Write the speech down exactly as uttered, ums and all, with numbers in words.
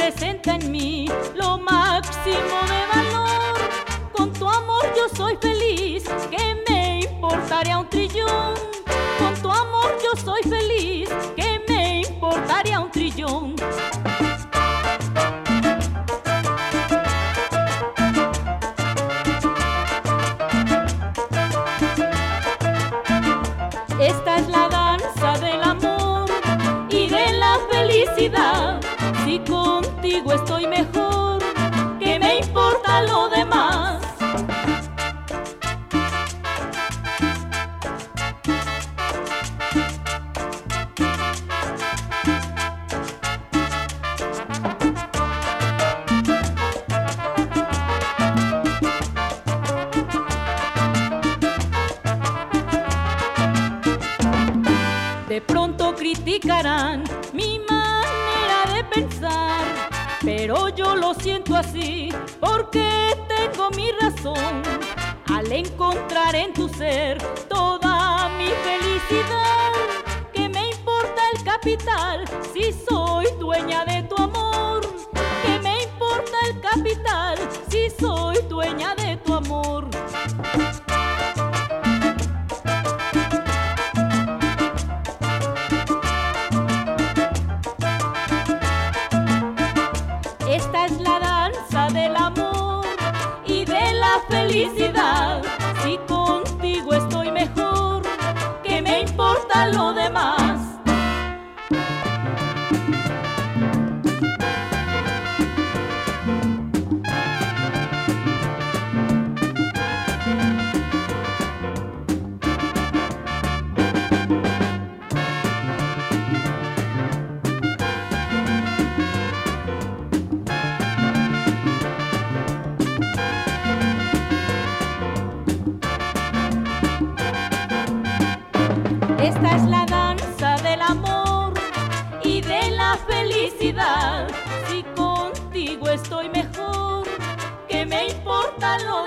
representa en mí lo máximo de valor. Con tu amor yo soy feliz, que me importaría un trillón. Con tu amor yo soy feliz, que me importaría un trillón. Esta es la danza del amor y de la felicidad. Si contigo estoy mejor, ¿qué me importa lo demás? De pronto criticarán mi manera de pensar, pero yo lo siento así porque tengo mi razón. Al encontrar en tu ser toda mi felicidad, ¿qué me importa el capital si soy dueña de tu amor? ¿Qué me importa el capital si soy dueña de tu amor? Esta es la danza del amor y de la felicidad. Si contigo estoy mejor, ¿qué me importa lo demás? Esta es la danza del amor y de la felicidad. Si contigo estoy mejor, ¿qué me importa lo